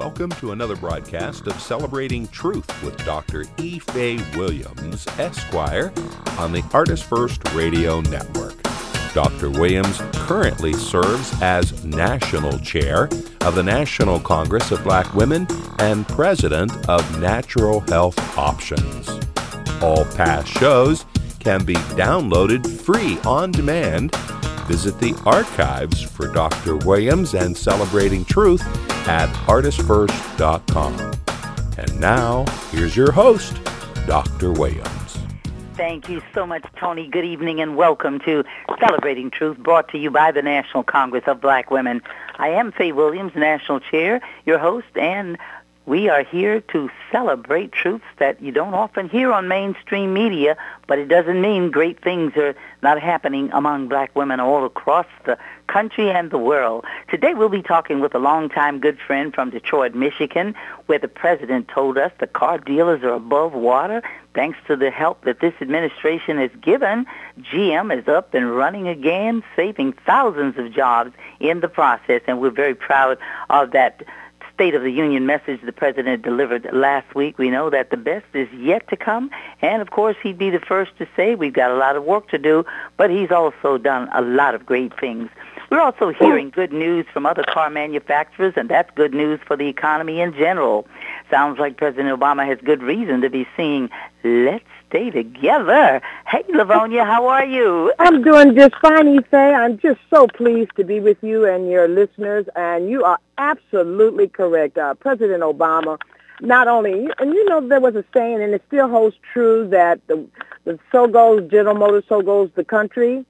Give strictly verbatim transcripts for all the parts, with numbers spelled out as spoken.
welcome to another broadcast of Celebrating Truth with Doctor E. Fay Williams, Esquire, on the Artist First Radio Network. Doctor Williams currently serves as National Chair of the National Congress of Black Women and President of Natural Health Options. All past shows can be downloaded free on demand. Visit the archives for Doctor Williams and Celebrating Truth at artist first dot com. And now, here's your host, Doctor Williams. Thank you so much, Tony. Good evening and welcome to Celebrating Truth, brought to you by the National Congress of Black Women. I am Fay Williams, National Chair, your host, and we are here to celebrate truths that you don't often hear on mainstream media, but it doesn't mean great things are not happening among black women all across the country and the world. Today we'll be talking with a longtime good friend from Detroit, Michigan, where the president told us the car dealers are above water. Thanks to the help that this administration has given, G M is up and running again, saving thousands of jobs in the process, and we're very proud of that State of the Union message the president delivered last week. We know that the best is yet to come, and of course he'd be the first to say we've got a lot of work to do, but he's also done a lot of great things. We're also hearing good news from other car manufacturers, and that's good news for the economy in general. Sounds like President Obama has good reason to be saying, let's stay together. Hey, Livonia, how are you? I'm doing just fine, Ife. I'm just so pleased to be with you and your listeners, and you are absolutely correct. Uh, President Obama, not only, and you know there was a saying, and it still holds true, that the, the so goes General Motors, so goes the country.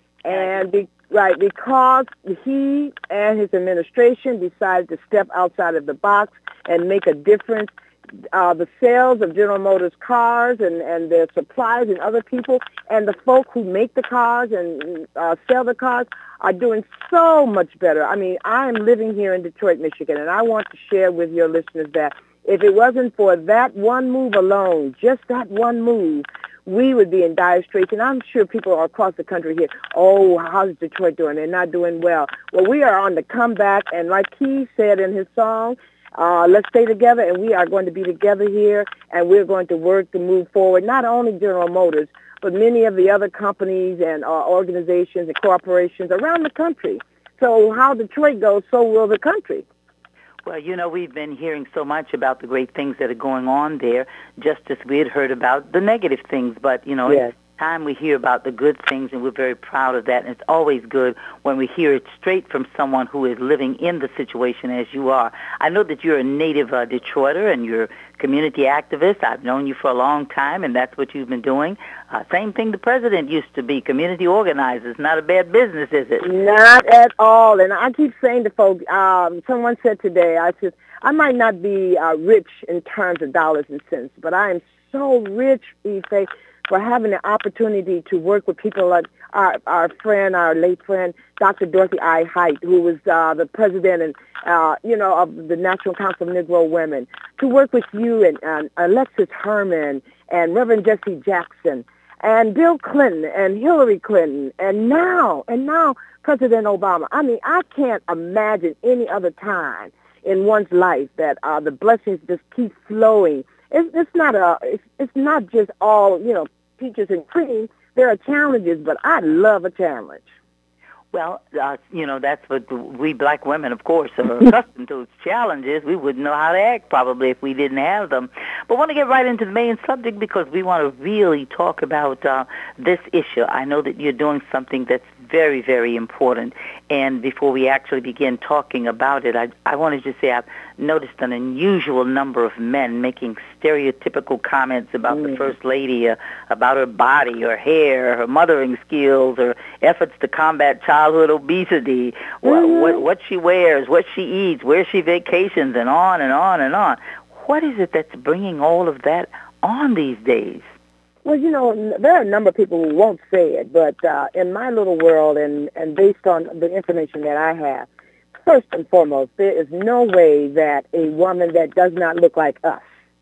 And be, right, because he and his administration decided to step outside of the box and make a difference, uh, the sales of General Motors cars and, and their suppliers and other people and the folk who make the cars and uh, sell the cars are doing so much better. I mean, I am living here in Detroit, Michigan, and I want to share with your listeners that if it wasn't for that one move alone, just that one move, we would be in dire straits. And I'm sure people across the country here, oh, how's Detroit doing? They're not doing well. Well, we are on the comeback, and like he said in his song, uh, let's stay together, and we are going to be together here, and we're going to work to move forward, not only General Motors, but many of the other companies and uh, organizations and corporations around the country. So how Detroit goes, so will the country. Well, you know, we've been hearing so much about the great things that are going on there, just as we had heard about the negative things. But, you know, yes. It's time we hear about the good things, and we're very proud of that. And it's always good when we hear it straight from someone who is living in the situation as you are. I know that you're a native uh, Detroiter, and you're a community activist. I've known you for a long time, and that's what you've been doing. Uh, same thing the president used to be, community organizers. Not a bad business, is it? Not at all. And I keep saying to folks, um, someone said today, I said, I might not be uh, rich in terms of dollars and cents, but I am so rich, Ife, for having the opportunity to work with people like our, our friend, our late friend, Doctor Dorothy I. Height, who was uh, the president and, uh, you know, of the National Council of Negro Women, to work with you and, and Alexis Herman and Reverend Jesse Jackson and Bill Clinton and Hillary Clinton and now, and now President Obama. I mean, I can't imagine any other time in one's life that uh, the blessings just keep flowing. It's, it's not a. It's, it's not just all, you know, peaches and cream. There are challenges, but I love a challenge. Well, uh, you know, that's what we black women, of course, are accustomed to. Challenges. We wouldn't know how to act probably if we didn't have them. But I want to get right into the main subject because we want to really talk about uh, this issue. I know that you're doing something that's very, very important. And before we actually begin talking about it, I, I wanted to say I've noticed an unusual number of men making stereotypical comments about mm. the First Lady, uh, about her body, her hair, her mothering skills, her efforts to combat childhood obesity, mm-hmm. what, what, what she wears, what she eats, where she vacations, and on and on and on. What is it that's bringing all of that on these days? Well, you know, there are a number of people who won't say it, but uh, in my little world and, and based on the information that I have, first and foremost, there is no way that a woman that does not look like us,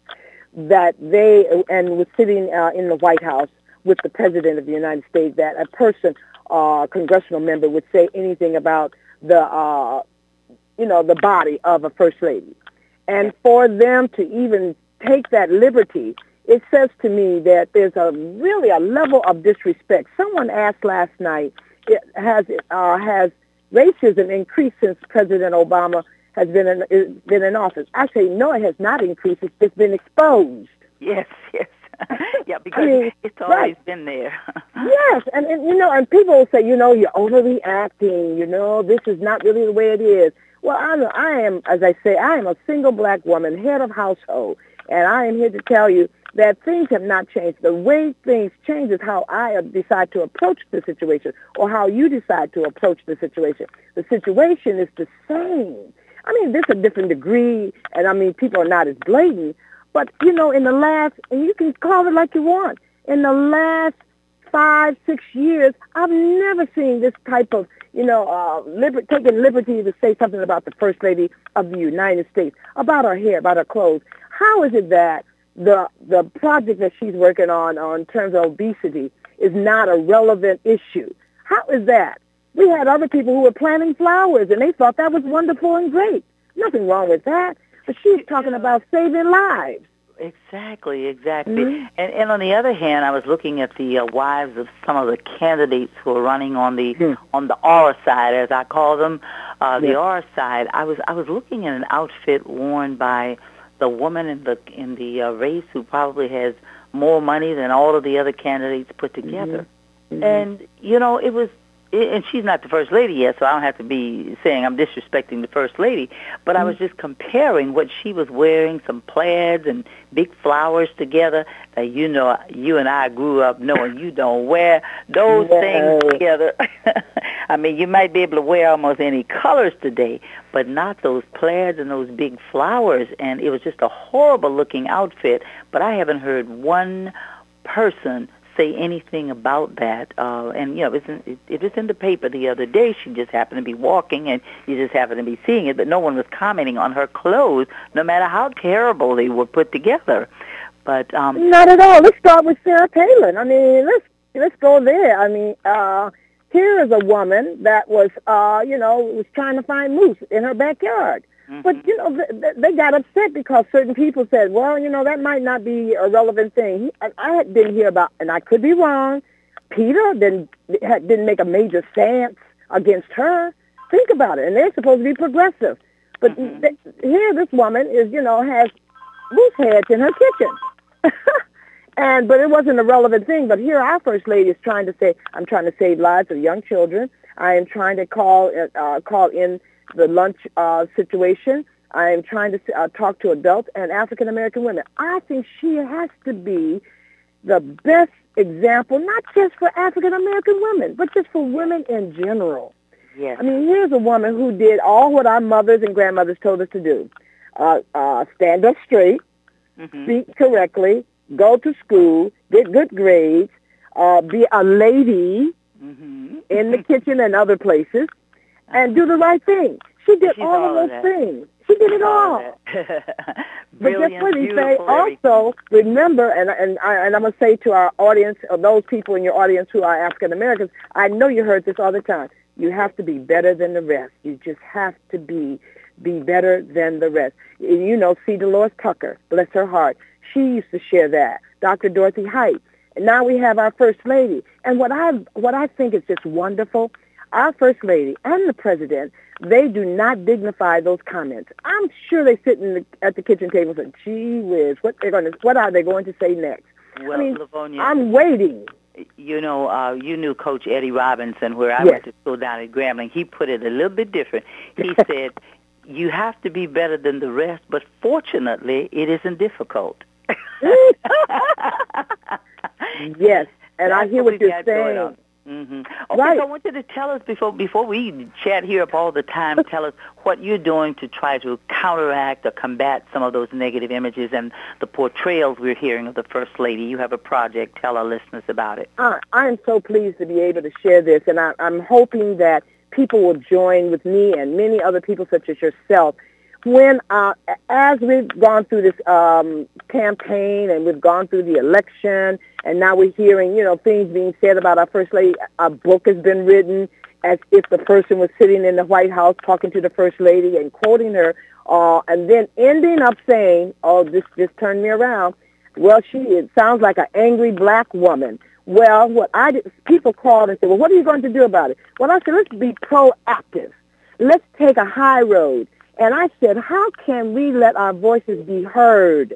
that they, and was sitting uh, in the White House with the President of the United States, that a person, a uh, congressional member, would say anything about the, uh, you know, the body of a First Lady. And for them to even take that liberty, it says to me that there's a really a level of disrespect. Someone asked last night, it has uh, has racism increased since President Obama has been in, been in office? I say no, it has not increased. It's just been exposed. Yes, yes. Yeah, because I mean, it's always right. been there. Yes, and, and, you know, and people will say, you know, you're overreacting, you know, this is not really the way it is. Well, I'm, I am, as I say, I am a single black woman, head of household, and I am here to tell you that things have not changed. The way things change is how I decide to approach the situation or how you decide to approach the situation. The situation is the same. I mean, there's a different degree, and I mean, people are not as blatant, but, you know, in the last, and you can call it like you want, in the last five, six years, I've never seen this type of, you know, uh, liber- taking liberty to say something about the First Lady of the United States, about her hair, about her clothes. How is it that the the project that she's working on, on terms of obesity, is not a relevant issue? How is that? We had other people who were planting flowers, and they thought that was wonderful and great. Nothing wrong with that. But she's talking about saving lives. Exactly, exactly. Mm-hmm. And, and on the other hand, I was looking at the uh, wives of some of the candidates who are running on the mm. on the R side, as I call them, uh, the yes. R side. I was I was looking at an outfit worn by the woman in the in the uh, race who probably has more money than all of the other candidates put together. Mm-hmm. And you know, it was. And she's not the First Lady yet, so I don't have to be saying I'm disrespecting the First Lady. But mm-hmm. I was just comparing what she was wearing, some plaids and big flowers together, that, you know, you and I grew up knowing you don't wear those no. things together. I mean, you might be able to wear almost any colors today, but not those plaids and those big flowers. And it was just a horrible-looking outfit, but I haven't heard one person say anything about that. Uh, and, you know, it was, in, it, it was in the paper the other day. She just happened to be walking, and you just happened to be seeing it, but no one was commenting on her clothes, no matter how terrible they were put together. But um, Not at all. Let's start with Sarah Palin. I mean, let's let's go there. I mean, uh, here is a woman that was, uh, you know, was trying to find moose in her backyard. Mm-hmm. But, you know, th- they got upset because certain people said, well, you know, that might not be a relevant thing. He, I didn't hear about, and I could be wrong, PETA didn't, didn't make a major stance against her. Think about it. And they're supposed to be progressive. But mm-hmm. th- here this woman is, you know, has moose heads in her kitchen. and But it wasn't a relevant thing. But here our First Lady is trying to say, I'm trying to save lives of young children. I am trying to call uh, call in the lunch uh, situation. I am trying to uh, talk to adults and African-American women. I think she has to be the best example, not just for African-American women, but just for women in general. Yes. I mean, here's a woman who did all what our mothers and grandmothers told us to do. Uh, uh, stand up straight, mm-hmm. speak correctly, go to school, get good grades, uh, be a lady mm-hmm. in the kitchen and other places, and do the right thing. She did She's all, all of those that. things. She did it all. But guess what he say? Also, remember, and and, I, and I'm going to say to our audience, or those people in your audience who are African Americans, I know you heard this all the time. You have to be better than the rest. You just have to be be better than the rest. You know, see Dolores Tucker, bless her heart. She used to share that. Doctor Dorothy Height. And now we have our First Lady. And what I what I think is just wonderful, our First Lady and the President, they do not dignify those comments. I'm sure they sit in the, at the kitchen table and say, gee whiz, what, they're going to, what are they going to say next? Well, I mean, Livonia, I'm waiting. You know, uh, you knew Coach Eddie Robinson, where I yes. went to school down at Grambling. He put it a little bit different. He said, you have to be better than the rest, but fortunately, it isn't difficult. Yes, and That's I hear what, what you're saying. Mm-hmm. Okay, right. so I want you to tell us, before before we chat here up all the time, tell us what you're doing to try to counteract or combat some of those negative images and the portrayals we're hearing of the First Lady. You have a project. Tell our listeners about it. Uh, I am so pleased to be able to share this, and I, I'm hoping that people will join with me and many other people such as yourself when, uh, as we've gone through this um, campaign and we've gone through the election, and now we're hearing, you know, things being said about our First Lady. A book has been written as if the person was sitting in the White House talking to the First Lady and quoting her uh, and then ending up saying, oh, this just turned me around. Well, she, it sounds like an angry black woman. Well, what I did, people called and said, well, what are you going to do about it? Well, I said, let's be proactive. Let's take a high road. And I said, how can we let our voices be heard?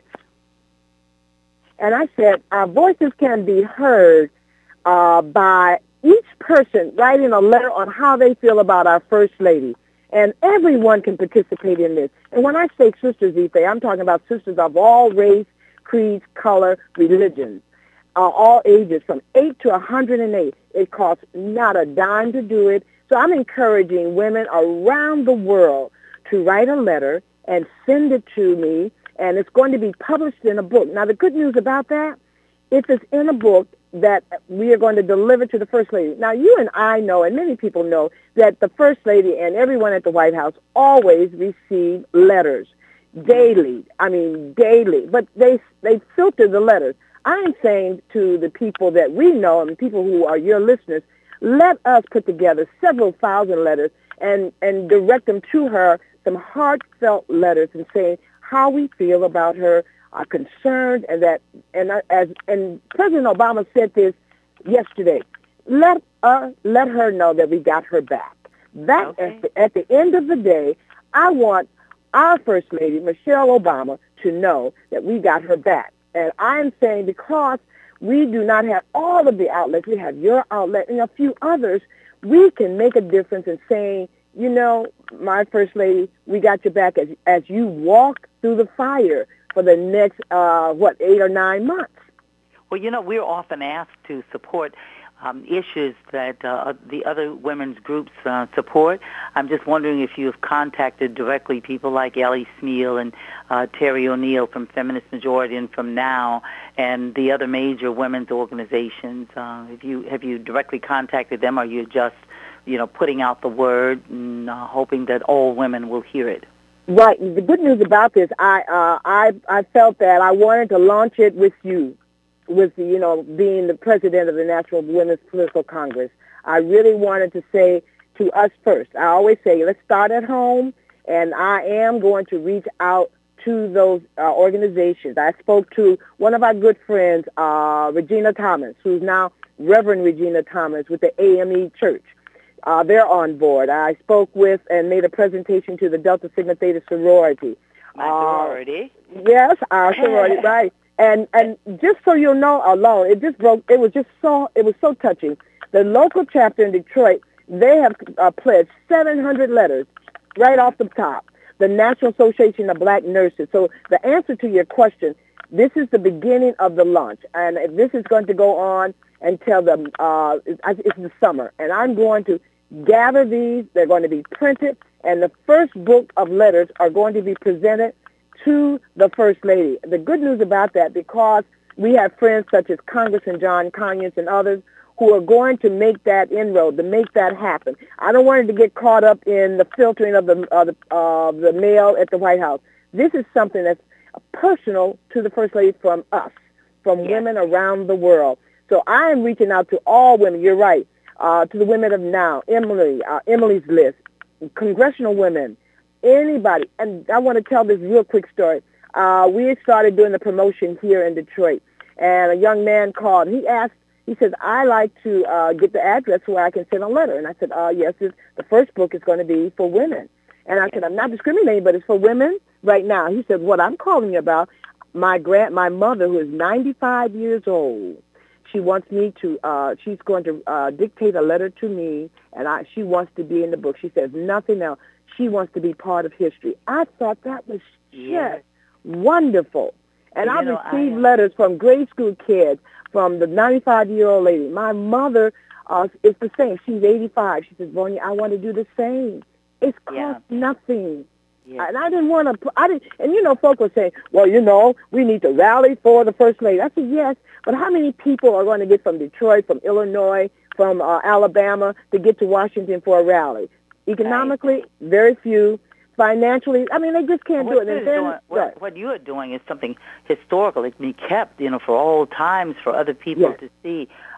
And I said, our voices can be heard uh, by each person writing a letter on how they feel about our First Lady. And everyone can participate in this. And when I say sisters, Ife, I'm talking about sisters of all race, creeds, color, religions, uh, all ages, from eight to one hundred eight. It costs not a dime to do it. So I'm encouraging women around the world to write a letter and send it to me, and it's going to be published in a book. Now, the good news about that, if it's in a book that we are going to deliver to the First Lady. Now, you and I know, and many people know, that the First Lady and everyone at the White House always receive letters daily. I mean, daily. But they they filter the letters. I'm saying to the people that we know and people who are your listeners, let us put together several thousand letters and, and direct them to her, some heartfelt letters, and saying how we feel about her, are concerned, and that, and as and President Obama said this yesterday. Let uh, let her know that we got her back. That okay. at, the, at the end of the day, I want our First Lady, Michelle Obama, to know that we got her back. And I'm saying because we do not have all of the outlets, we have your outlet and a few others, we can make a difference in saying, you know, my First Lady, we got your back as as you walk through the fire for the next, uh, what, eight or nine months. Well, you know, we're often asked to support um, issues that uh, the other women's groups uh, support. I'm just wondering if you have contacted directly people like Ellie Smeal and uh, Terry O'Neill from Feminist Majority and from Now and the other major women's organizations. Uh, have you have you directly contacted them, or are you just, you know, putting out the word and uh, hoping that all women will hear it? Right. The good news about this, I uh, I I felt that I wanted to launch it with you, with the, you know, being the president of the National Women's Political Congress. I really wanted to say to us first. I always say, let's start at home, and I am going to reach out to those uh, organizations. I spoke to one of our good friends, uh, Regina Thomas, who's now Reverend Regina Thomas with the A M E Church. Uh, they're on board. I spoke with and made a presentation to the Delta Sigma Theta sorority. My sorority? Uh, yes, our sorority, right. And and just so you'll know alone, it just broke, it was just so, it was so touching. The local chapter in Detroit, they have uh, pledged seven hundred letters right off the top. The National Association of Black Nurses. So the answer to your question, this is the beginning of the launch. And this is going to go on until the, uh, it's, it's the summer. And I'm going to gather these. They're going to be printed. And the first book of letters are going to be presented to the First Lady. The good news about that, because we have friends such as Congressman John Conyers and others who are going to make that inroad, to make that happen. I don't want it to get caught up in the filtering of the, uh, the, uh, the mail at the White House. This is something that's personal to the First Lady from us, from yes. women around the world. So I am reaching out to all women, you're right, uh, to the women of Now, Emily, uh, Emily's List, congressional women, anybody. And I want to tell this real quick story. Uh, we started doing the promotion here in Detroit, and a young man called. He asked, he says, I like to uh, get the address where I can send a letter. And I said, uh, yes, this, the first book is going to be for women. And I said, I'm not discriminating, but it's for women right now. He said, what I'm calling you about, my grand, my mother, who is ninety-five years old, she wants me to, uh, she's going to uh, dictate a letter to me, and I, she wants to be in the book. She says nothing else. She wants to be part of history. I thought that was just yes. wonderful. And I received I, letters from grade school kids, from the ninety-five-year-old lady. My mother uh, is the same. She's eighty-five. She says, Bonia, I want to do the same. It's cost yeah. nothing. Yeah. And I didn't want to, I didn't, and you know, folk were saying, well, you know, we need to rally for the First Lady. I said, yes, but how many people are going to get from Detroit, from Illinois, from uh, Alabama to get to Washington for a rally? Economically, right. very few. Financially, I mean, they just can't what do it. And then, doing, what, right. what you are doing is something historical. It can be kept, you know, for old times for other people yes. to see.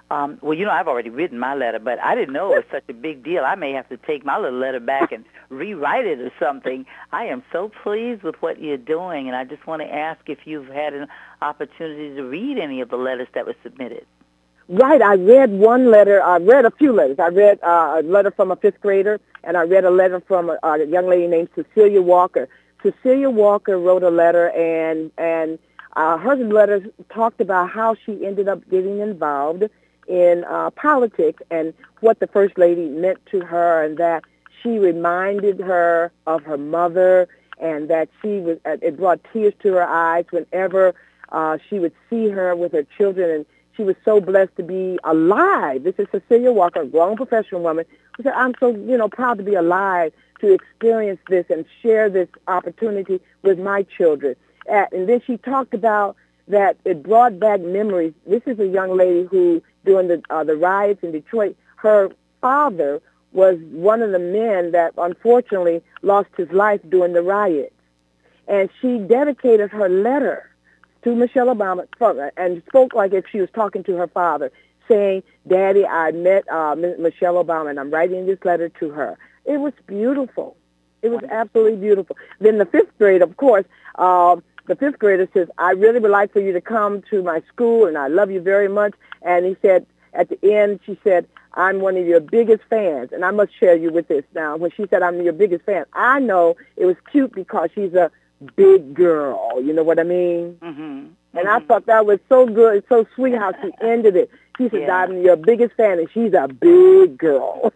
Um, well, you know, I've already written my letter, but I didn't know it was such a big deal. I may have to take my little letter back and rewrite it or something. I am so pleased with what you're doing, and I just want to ask if you've had an opportunity to read any of the letters that were submitted. Right. I read one letter. I read a few letters. I read uh, a letter from a fifth grader, and I read a letter from a, a young lady named Cecilia Walker. Cecilia Walker wrote a letter, and and uh, her letter talked about how she ended up getting involved in uh, politics and what the First Lady meant to her, and that she reminded her of her mother, and that she was. Uh, it brought tears to her eyes whenever uh, she would see her with her children, and she was so blessed to be alive. This is Cecilia Walker, a grown professional woman, who said, "I'm so you know proud to be alive to experience this and share this opportunity with my children." Uh, and then she talked about that it brought back memories. This is a young lady who, during the uh, the riots in Detroit, her father was one of the men that unfortunately lost his life during the riots. And she dedicated her letter to Michelle Obama and spoke like if she was talking to her father, saying, "Daddy, I met uh, Michelle Obama, and I'm writing this letter to her." It was beautiful. It was absolutely beautiful. Then the fifth grade, of course, uh, the fifth grader says, "I really would like for you to come to my school, and I love you very much." And he said, at the end, she said, "I'm one of your biggest fans." And I must share you with this now. When she said, "I'm your biggest fan," I know it was cute because she's a big girl. You know what I mean? Mm-hmm. And mm-hmm. I thought that was so good, so sweet how she ended it. She said, yeah. "I'm your biggest fan," and she's a big girl.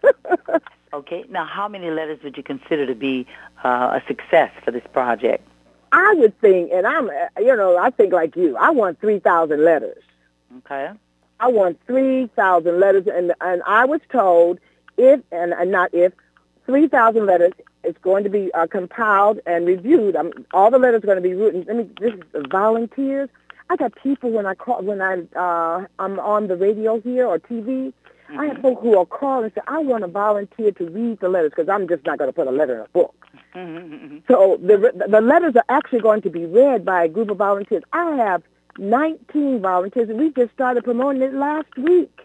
Okay. Now, how many letters would you consider to be uh, a success for this project? I would think, and I'm, you know, I think like you. I want three thousand letters. Okay. I want three thousand letters, and and I was told if, and, and not if, three thousand letters is going to be uh, compiled and reviewed. I'm, all the letters are going to be written. Let me, this is the volunteers. I got people when I call, when I, uh, I'm on the radio here or T V, mm-hmm. I have people who will call and say, "I want to volunteer to read the letters," because I'm just not going to put a letter in a book. Mm-hmm. So the the letters are actually going to be read by a group of volunteers. I have nineteen volunteers, and we just started promoting it last week.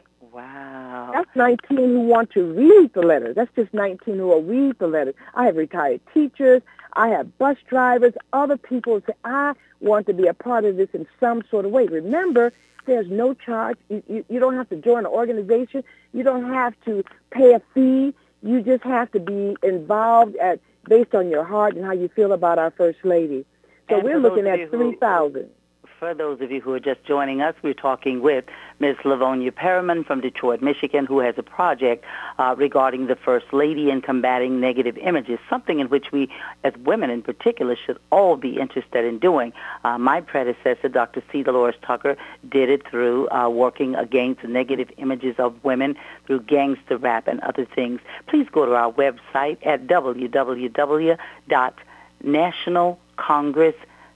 Wow. That's nineteen who want to read the letters. That's just nineteen who will read the letters. I have retired teachers. I have bus drivers, other people who say, "I want to be a part of this in some sort of way." Remember, there's no charge. You, you, you don't have to join an organization. You don't have to pay a fee. You just have to be involved at based on your heart and how you feel about our First Lady. So and we're looking at three thousand. For those of you who are just joining us, we're talking with Miz Lavonia Perriman from Detroit, Michigan, who has a project uh, regarding the First Lady and combating negative images, something in which we, as women in particular, should all be interested in doing. Uh, my predecessor, Doctor C. Dolores Tucker, did it through uh, working against negative images of women through gangster rap and other things. Please go to our website at w w w dot national congress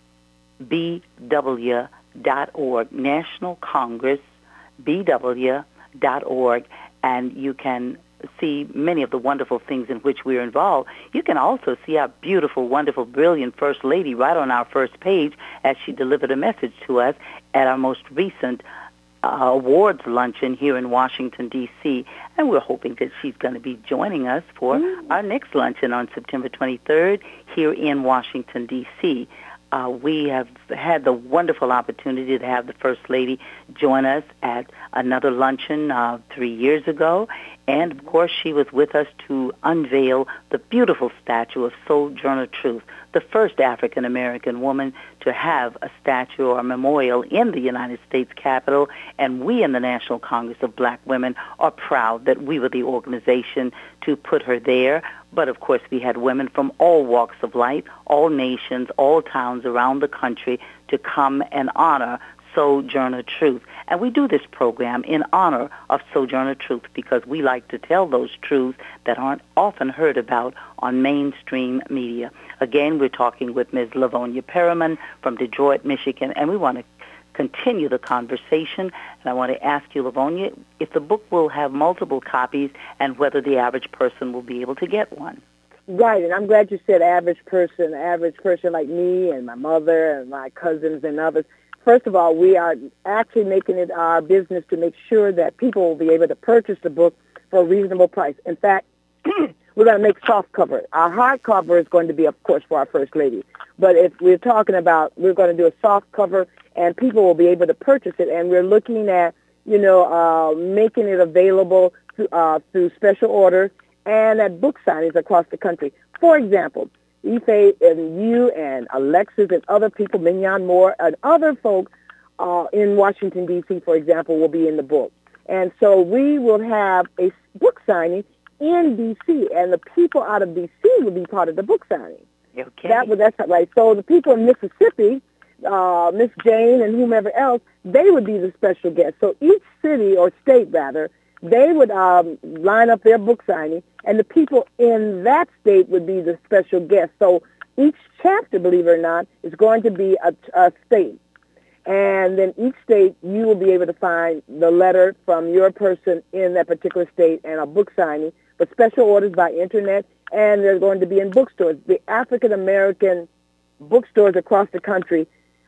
b w dot org, National Congress b w dot org, and you can see many of the wonderful things in which we're involved. You can also see our beautiful, wonderful, brilliant First Lady right on our first page as she delivered a message to us at our most recent uh, awards luncheon here in Washington, D C, and we're hoping that she's going to be joining us for mm. our next luncheon on September twenty-third here in Washington, D C Uh, we have had the wonderful opportunity to have the First Lady join us at another luncheon uh, three years ago. And, of course, she was with us to unveil the beautiful statue of Sojourner Truth, the first African-American woman to have a statue or a memorial in the United States Capitol. And we in the National Congress of Black Women are proud that we were the organization to put her there. But, of course, we had women from all walks of life, all nations, all towns around the country to come and honor Sojourner Truth. And we do this program in honor of Sojourner Truth because we like to tell those truths that aren't often heard about on mainstream media. Again, we're talking with Miz Lavonia Perriman from Detroit, Michigan, and we want to continue the conversation. And I want to ask you, Lavonia, if the book will have multiple copies and whether the average person will be able to get one. Right, and I'm glad you said average person, average person like me and my mother and my cousins and others. first of all, we are actually making it our business to make sure that people will be able to purchase the book for a reasonable price. In fact, we're going to make soft cover. Our hard cover is going to be, of course, for our First Lady. But if we're talking about, we're going to do a soft cover, and people will be able to purchase it. And we're looking at, you know, uh, making it available to, uh, through special orders and at book signings across the country. For example, Ife and you and Alexis and other people, Mignon Moore and other folks uh, in Washington, D C, for example, will be in the book. And so we will have a book signing in D C, and the people out of D C will be part of the book signing. Okay. That, that's right. So the people in Mississippi, uh, Miss Jane and whomever else, they would be the special guests. So each city or state, rather, they would um, line up their book signing, and the people in that state would be the special guests. So each chapter, believe it or not, is going to be a, a state. And then each state, you will be able to find the letter from your person in that particular state and a book signing, but special orders by internet, and they're going to be in bookstores. The African-American bookstores across the country,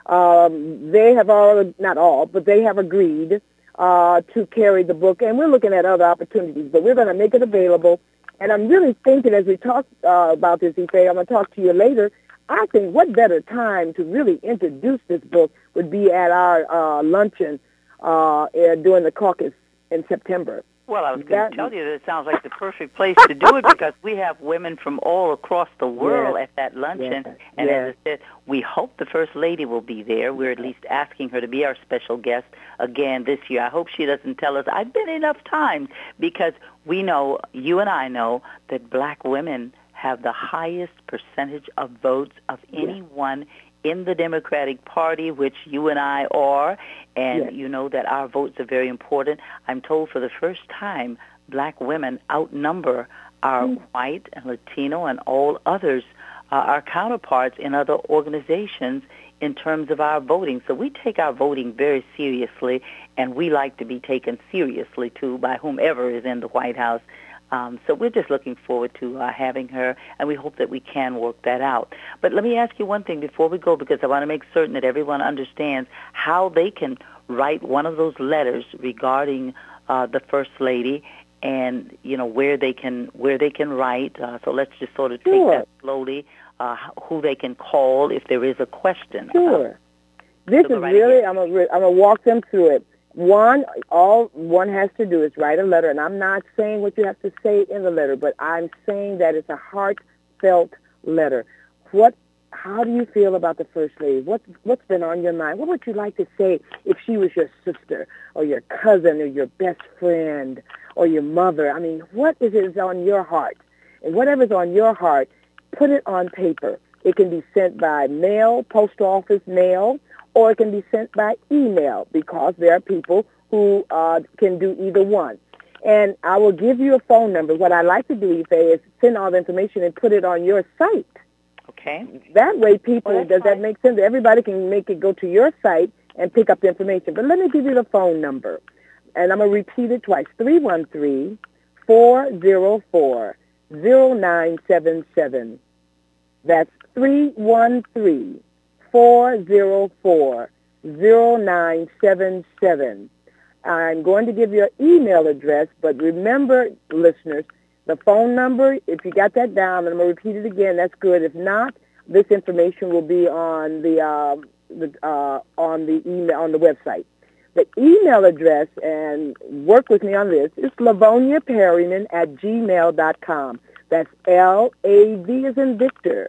um, they have all, not all, but they have agreed uh, to carry the book, and we're looking at other opportunities, but we're going to make it available. And I'm really thinking, as we talk uh, about this, Ife, I'm going to talk to you later, I think what better time to really introduce this book would be at our uh, luncheon uh, during the caucus in September. Well, I was going to tell you that it sounds like the perfect place to do it because we have women from all across the world yes. at that luncheon. Yes. And yes. as I said, we hope the First Lady will be there. We're at least asking her to be our special guest again this year. I hope she doesn't tell us, I've been enough times, because we know, you and I know, that black women have the highest percentage of votes of anyone yes. in the Democratic Party, which you and I are, and yes. you know that our votes are very important. I'm told for the first time, black women outnumber our mm. white and Latino and all others, uh, our counterparts in other organizations in terms of our voting. So we take our voting very seriously, and we like to be taken seriously, too, by whomever is in the White House. Um, so we're just looking forward to uh, having her, and we hope that we can work that out. But let me ask you one thing before we go, because I want to make certain that everyone understands how they can write one of those letters regarding uh, the First Lady, and you know where they can where they can write. Uh, so let's just sort of take sure. that slowly. Uh, who they can call if there is a question. Sure. Uh, this so is right really. ahead. I'm gonna I'm gonna walk them through it. One, all one has to do is write a letter, and I'm not saying what you have to say in the letter, but I'm saying that it's a heartfelt letter. What, how do you feel about the First Lady? What, what's been on your mind? What would you like to say if she was your sister or your cousin or your best friend or your mother? I mean, what is it on your heart? And whatever's on your heart, put it on paper. It can be sent by mail, post office mail, or it can be sent by email, because there are people who uh, can do either one. And I will give you a phone number. What I like to do, Ife, is send all the information and put it on your site. Okay. That way people, well, does fine. that make sense? Everybody can make it go to your site and pick up the information. But let me give you the phone number. And I'm going to repeat it twice. three one three, four zero four, zero nine seven seven. That's three one three, four zero four, zero nine seven seven. I'm going to give you an email address, but remember, listeners, the phone number, if you got that down, and I'm going to repeat it again, that's good. If not, this information will be on the, uh, the uh, on the email, on the website. The email address, and work with me on this, is Lavonia Perryman at gmail dot com. That's L A V as in Victor,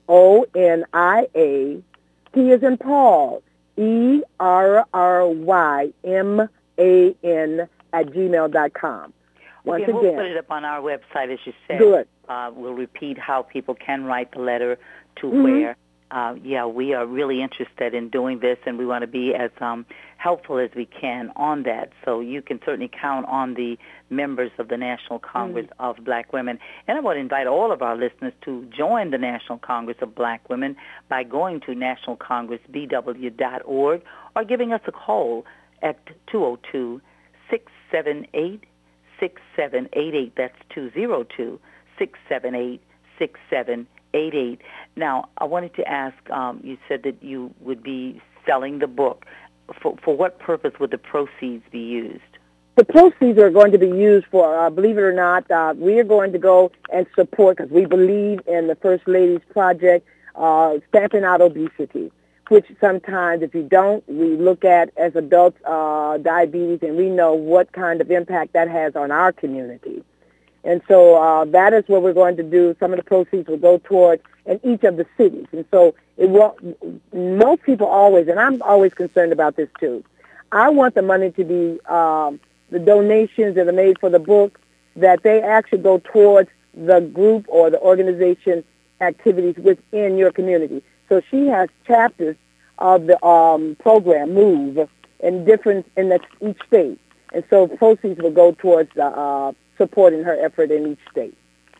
O N I A, P as in Paul, E R R Y M A N at gmail dot com. Once okay, again, we'll put it up on our website, as you said. Good. Uh, we'll repeat how people can write the letter to mm-hmm. where. Uh, yeah, we are really interested in doing this, and we want to be as um, helpful as we can on that. So you can certainly count on the members of the National Congress mm-hmm. of Black Women. And I want to invite all of our listeners to join the National Congress of Black Women by going to national congress b w dot org or giving us a call at two oh two, six seven eight, six seven eight eight. That's two oh two, six seven eight, six seven eight eight. Now, I wanted to ask, um, you said that you would be selling the book. For, for what purpose would the proceeds be used? The proceeds are going to be used for, uh, believe it or not, uh, we are going to go and support, because we believe in the First Lady's project, uh, stamping out obesity, which sometimes, if you don't, we look at as adults uh, diabetes, and we know what kind of impact that has on our community. And so uh, that is what we're going to do. Some of the proceeds will go towards in each of the cities. And so it will, most people always, and I'm always concerned about this too, I want the money to be, um, the donations that are made for the book, that they actually go towards the group or the organization activities within your community. So she has chapters of the um, program, MOVE, in different, in the, each state. And so proceeds will go towards the, uh, supporting her effort in each state.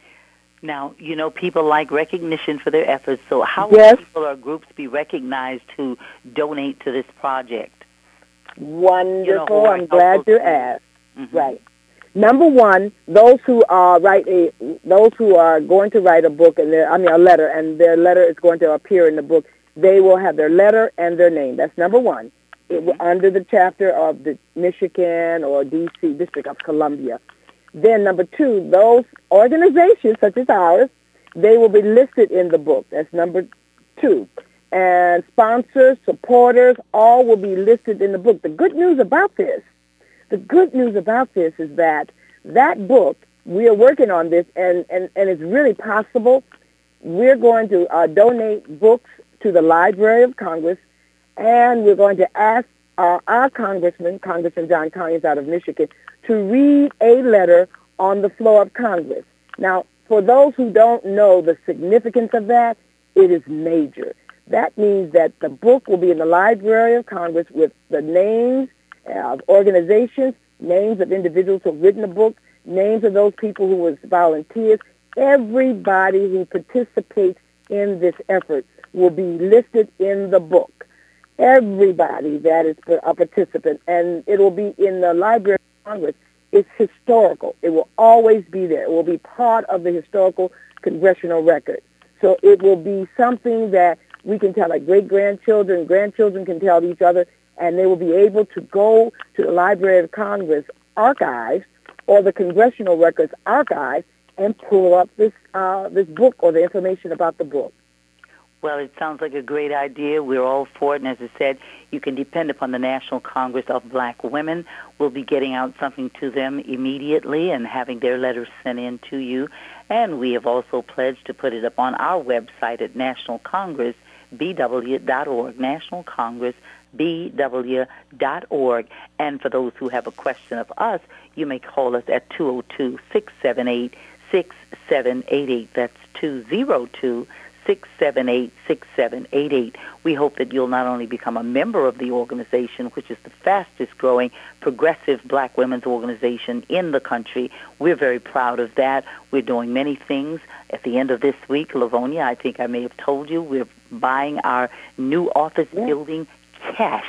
Now, you know, people like recognition for their efforts, so how yes. will people or groups be recognized to donate to this project? Wonderful. You know, I'm glad you asked. Mm-hmm. Right. Number one, those who are write a, those who are going to write a book, and I mean a letter, and their letter is going to appear in the book, they will have their letter and their name. That's number one. It will, under the chapter of the Michigan or D C District of Columbia. Then number two, those organizations such as ours, they will be listed in the book. That's number two. And sponsors, supporters, all will be listed in the book. The good news about this, the good news about this is that that book, we are working on this, and, and, and it's really possible. We're going to uh, donate books to the Library of Congress, and we're going to ask uh, our congressman, Congressman John Conyers out of Michigan, to read a letter on the floor of Congress. Now, for those who don't know the significance of that, it is major. That means that the book will be in the Library of Congress with the names of organizations, names of individuals who have written the book, names of those people who was volunteers. Everybody who participates in this effort will be listed in the book. Everybody that is a participant, and it will be in the Library of Congress. It's historical. It will always be there. It will be part of the historical congressional record. So it will be something that we can tell our great-grandchildren, grandchildren can tell each other, and they will be able to go to the Library of Congress archives or the Congressional Records archives and pull up this uh, this book or the information about the book. Well, it sounds like a great idea. We're all for it. And as I said, you can depend upon the National Congress of Black Women. We'll be getting out something to them immediately and having their letters sent in to you. And we have also pledged to put it up on our website at national congress b w dot org, national congress b w dot org. And for those who have a question of us, you may call us at two oh two, six seven eight, six seven eight eight. That's two oh two, six seven eight, six seven eight eight. We hope that you'll not only become a member of the organization, which is the fastest growing progressive black women's organization in the country. We're very proud of that. We're doing many things. At the end of this week, Livonia, I think I may have told you, we're buying our new office yeah. building cash.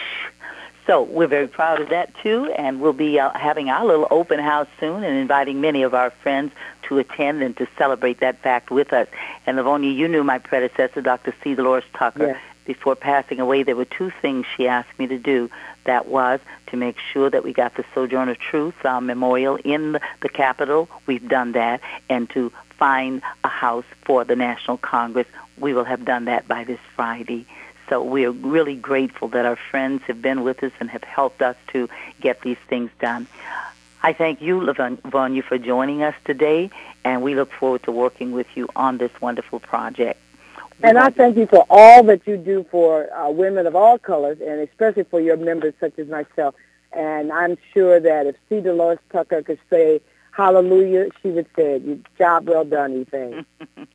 So we're very proud of that, too, and we'll be uh, having our little open house soon and inviting many of our friends to attend and to celebrate that fact with us. And, Livonia, you knew my predecessor, Doctor C. Dolores Tucker. Yes. Before passing away, there were two things she asked me to do. That was to make sure that we got the Sojourner Truth uh, Memorial in the, the Capitol. We've done that. And to find a house for the National Congress. We will have done that by this Friday. So we are really grateful that our friends have been with us and have helped us to get these things done. I thank you, Livonia, for joining us today, and we look forward to working with you on this wonderful project. We and I thank you for all that you do for uh, women of all colors, and especially for your members such as myself. And I'm sure that if C. Dolores Tucker could say hallelujah, she would say, "You job well done, Eve."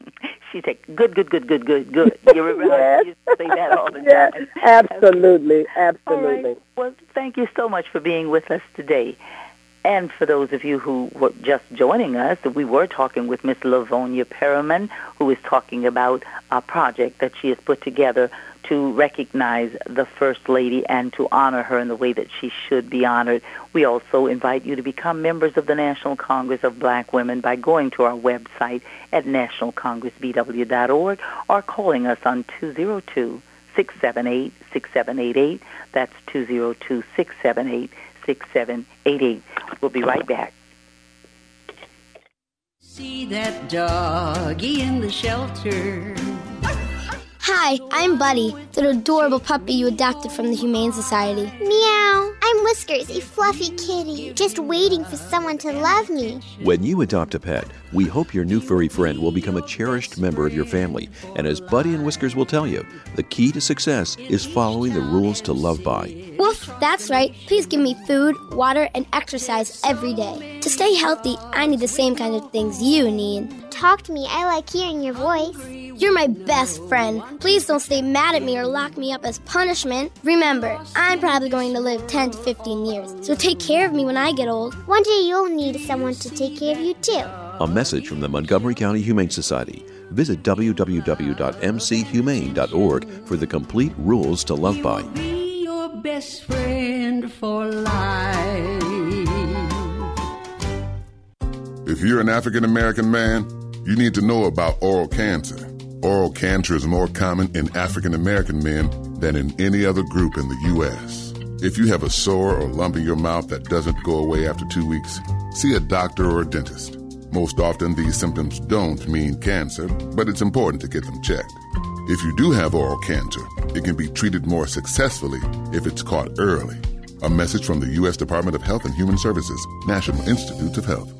She said, good, good, good, good, good, good. You remember yes. she used to say that all the yes, time. Absolutely, absolutely. All right. Well, thank you so much for being with us today. And for those of you who were just joining us, we were talking with Miss Livonia Perriman, who is talking about a project that she has put together to recognize the First Lady and to honor her in the way that she should be honored. We also invite you to become members of the National Congress of Black Women by going to our website at national congress b w dot org or calling us on two oh two, six seven eight, six seven eight eight. That's two oh two, six seven eight, six seven eight eight. We'll be right back. See that doggy in the shelter. Hi, I'm Buddy, the adorable puppy you adopted from the Humane Society. Meow. I'm Whiskers, a fluffy kitty, just waiting for someone to love me. When you adopt a pet, we hope your new furry friend will become a cherished member of your family. And as Buddy and Whiskers will tell you, the key to success is following the rules to love by. Woof, that's right. Please give me food, water, and exercise every day. To stay healthy, I need the same kind of things you need. Talk to me. I like hearing your voice. You're my best friend. Please don't stay mad at me or lock me up as punishment. Remember, I'm probably going to live ten to fifteen years, so take care of me when I get old. One day you'll need someone to take care of you, too. A message from the Montgomery County Humane Society. Visit w w w dot m c humane dot org for the complete rules to love by. Be your best friend for life. If you're an African American man, you need to know about oral cancer. Oral cancer is more common in African American men than in any other group in the U S If you have a sore or lump in your mouth that doesn't go away after two weeks, see a doctor or a dentist. Most often, these symptoms don't mean cancer, but it's important to get them checked. If you do have oral cancer, it can be treated more successfully if it's caught early. A message from the U S Department of Health and Human Services, National Institutes of Health.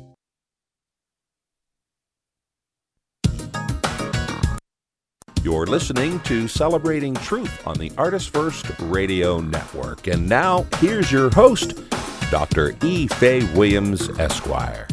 You're listening to Celebrating Truth on the Artist First Radio Network. And now, here's your host, Doctor E. Fay Williams, Esquire.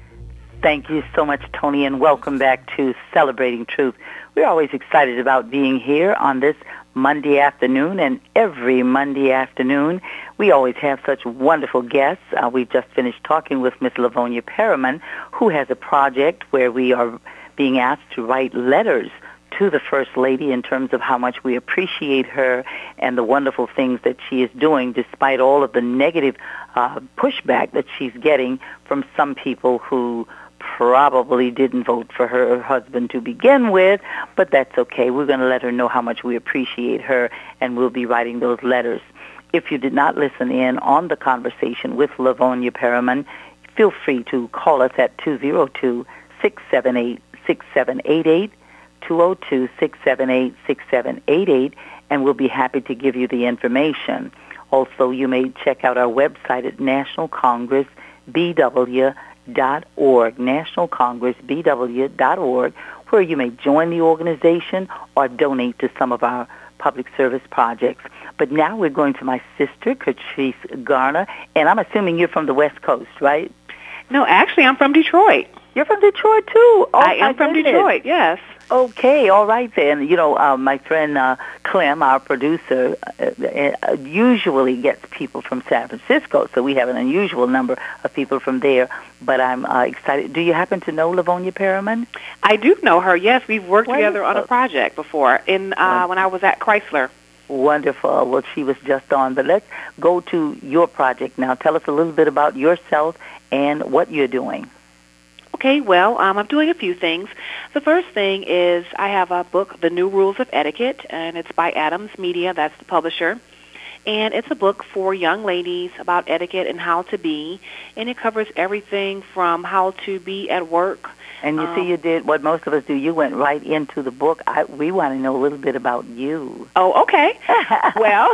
Thank you so much, Tony, and welcome back to Celebrating Truth. We're always excited about being here on this Monday afternoon, and every Monday afternoon we always have such wonderful guests. Uh, we've just finished talking with Miss Lavonia Perriman, who has a project where we are being asked to write letters to the First Lady in terms of how much we appreciate her and the wonderful things that she is doing despite all of the negative uh, pushback that she's getting from some people who probably didn't vote for her husband to begin with, but that's okay. We're going to let her know how much we appreciate her, and we'll be writing those letters. If you did not listen in on the conversation with Lavonia Perriman, feel free to call us at two oh two, six seven eight, six seven eight eight, two oh two, six seven eight, six seven eight eight, and we'll be happy to give you the information. Also, you may check out our website at national congress b w dot org, national congress b w dot org, where you may join the organization or donate to some of our public service projects. But now we're going to my sister, Catrice Garner, and I'm assuming you're from the West Coast, right? No, actually, I'm from Detroit. You're from Detroit, too? Oh, I am from goodness. Detroit, yes. Okay, all right then. You know, uh, my friend uh, Clem, our producer, uh, uh, usually gets people from San Francisco, so we have an unusual number of people from there. But I'm uh, excited. Do you happen to know Lavonia Perriman? I do know her, yes. We've worked Wonderful. together on a project before in uh, when I was at Chrysler. Wonderful. Well, she was just on. But let's go to your project now. Tell us a little bit about yourself and what you're doing. Okay, well, um, I'm doing a few things. The first thing is I have a book, The New Rules of Etiquette, and it's by Adams Media. That's the publisher. And it's a book for young ladies about etiquette and how to be, and it covers everything from how to be at work. And you um, see, you did what most of us do. You went right into the book. I, we want to know a little bit about you. Oh, okay. Well,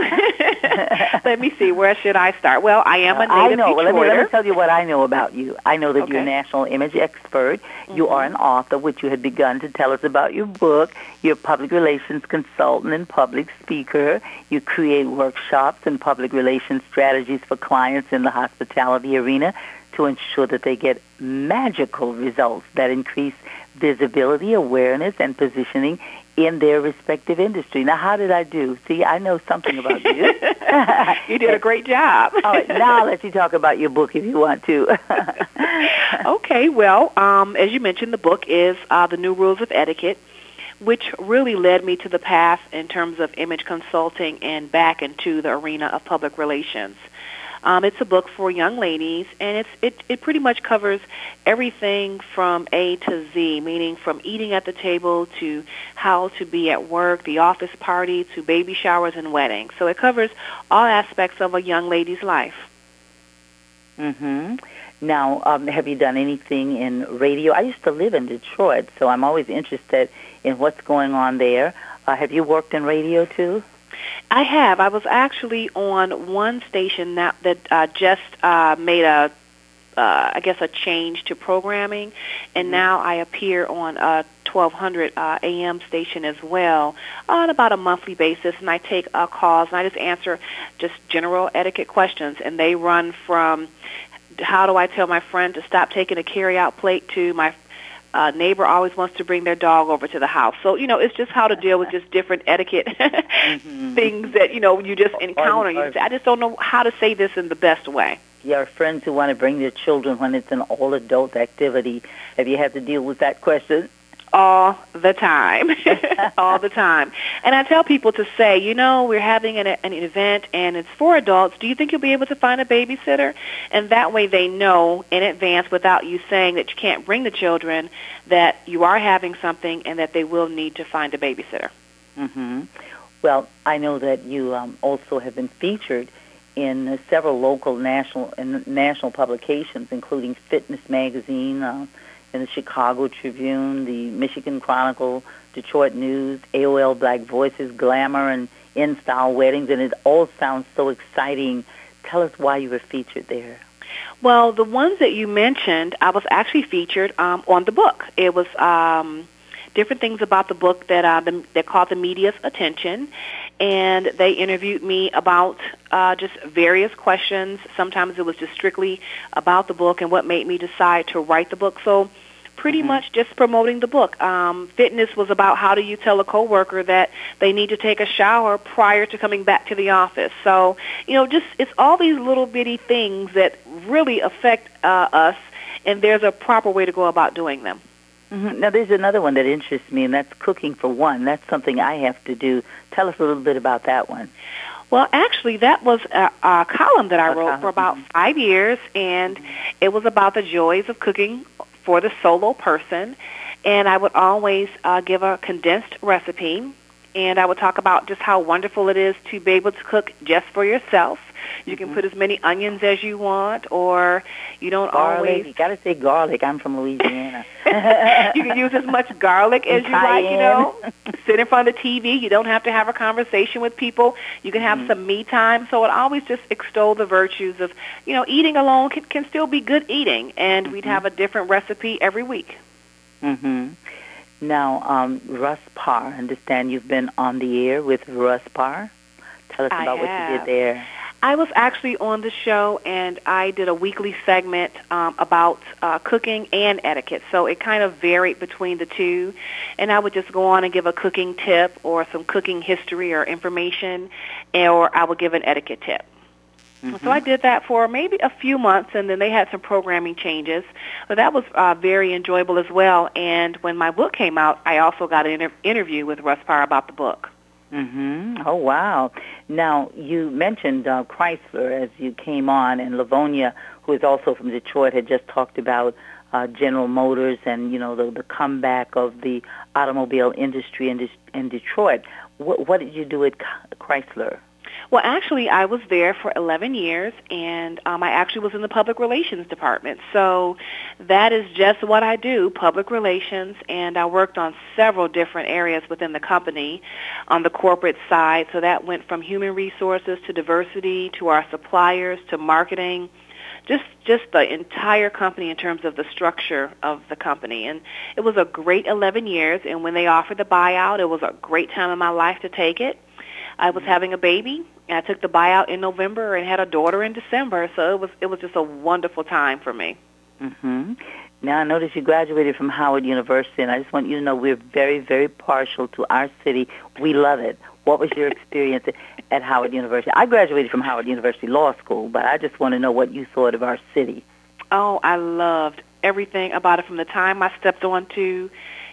let me see. Where should I start? Well, I am a native I know. Well, let, me, let me Detroiter. tell you what I know about you. I know that Okay. you're a national image expert. Mm-hmm. You are an author, which you had begun to tell us about your book. You're a public relations consultant and public speaker. You create workshops and public relations strategies for clients in the hospitality arena to ensure that they get magical results that increase visibility, awareness, and positioning in their respective industry. Now, how did I do? See, I know something about you. You did a great job. All right, now I'll let you talk about your book if you want to. Okay, well, um, as you mentioned, the book is uh, The New Rules of Etiquette, which really led me to the path in terms of image consulting and back into the arena of public relations. Um, it's a book for young ladies, and it's it, it pretty much covers everything from A to Z, meaning from eating at the table to how to be at work, the office party, to baby showers and weddings. So it covers all aspects of a young lady's life. Mm-hmm. Now, um, have you done anything in radio? I used to live in Detroit, so I'm always interested in what's going on there. Uh, have you worked in radio, too? I have. I was actually on one station that, that uh, just uh, made a, uh, I guess, a change to programming, and mm-hmm. now I appear on a twelve hundred uh, A M station as well on about a monthly basis, and I take uh, calls, and I just answer just general etiquette questions, and they run from how do I tell my friend to stop taking a carry-out plate to my uh, neighbor always wants to bring their dog over to the house. So, you know, it's just how to deal with just different etiquette mm-hmm. things that, you know, you just encounter. You say, I just don't know how to say this in the best way. Your friends who want to bring their children when it's an all-adult activity, have you had to deal with that question? All the time, all the time. And I tell people to say, you know, we're having an, an event and it's for adults. Do you think you'll be able to find a babysitter? And that way they know in advance without you saying that you can't bring the children that you are having something and that they will need to find a babysitter. Mm-hmm. Well, I know that you um, also have been featured in uh, several local national and national publications, including Fitness Magazine, uh, in the Chicago Tribune, the Michigan Chronicle, Detroit News, A O L Black Voices, Glamour, and In-Style Weddings, and it all sounds so exciting. Tell us why you were featured there. Well, the ones that you mentioned, I was actually featured um, on the book. It was um, different things about the book that uh, the, that caught the media's attention, and they interviewed me about uh, just various questions. Sometimes it was just strictly about the book and what made me decide to write the book. So pretty mm-hmm. much just promoting the book. Um, fitness was about how do you tell a coworker that they need to take a shower prior to coming back to the office. So, you know, just it's all these little bitty things that really affect uh, us, and there's a proper way to go about doing them. Mm-hmm. Now, there's another one that interests me, and that's cooking for one. That's something I have to do. Tell us a little bit about that one. Well, actually, that was a, a column that I a wrote column. for about five years, and it was about the joys of cooking for the solo person. And I would always uh, give a condensed recipe, and I would talk about just how wonderful it is to be able to cook just for yourself. You can mm-hmm. put as many onions as you want, or you don't garlic. always... You got to say garlic. I'm from Louisiana. You can use as much garlic as you like, you know. Sit in front of the T V. You don't have to have a conversation with people. You can have mm-hmm. some me time. So it always just extol the virtues of, you know, eating alone can, can still be good eating, and mm-hmm. we'd have a different recipe every week. Mm-hmm. Now, um, Russ Parr, I understand you've been on the air with Russ Parr. Tell us I about have. what you did there. I was actually on the show, and I did a weekly segment um, about uh, cooking and etiquette. So it kind of varied between the two, and I would just go on and give a cooking tip or some cooking history or information, or I would give an etiquette tip. Mm-hmm. So I did that for maybe a few months, and then they had some programming changes. So that was uh, very enjoyable as well. And when my book came out, I also got an inter- interview with Russ Parr about the book. Mm-hmm. Oh, wow. Now, you mentioned uh, Chrysler as you came on, and Livonia, who is also from Detroit, had just talked about uh, General Motors and, you know, the, the comeback of the automobile industry in, De- in Detroit. What, what did you do at Chrysler? Well, actually, I was there for eleven years, and um, I actually was in the public relations department. So that is just what I do, public relations, and I worked on several different areas within the company on the corporate side. So that went from human resources to diversity to our suppliers to marketing, just just the entire company in terms of the structure of the company. And it was a great eleven years, and when they offered the buyout, it was a great time in my life to take it. I was having a baby, and I took the buyout in November and had a daughter in December, so it was it was just a wonderful time for me. Mm-hmm. Now, I noticed you graduated from Howard University, and I just want you to know we're very, very partial to our city. We love it. What was your experience at Howard University? I graduated from Howard University Law School, but I just want to know what you thought of our city. Oh, I loved everything about it from the time I stepped onto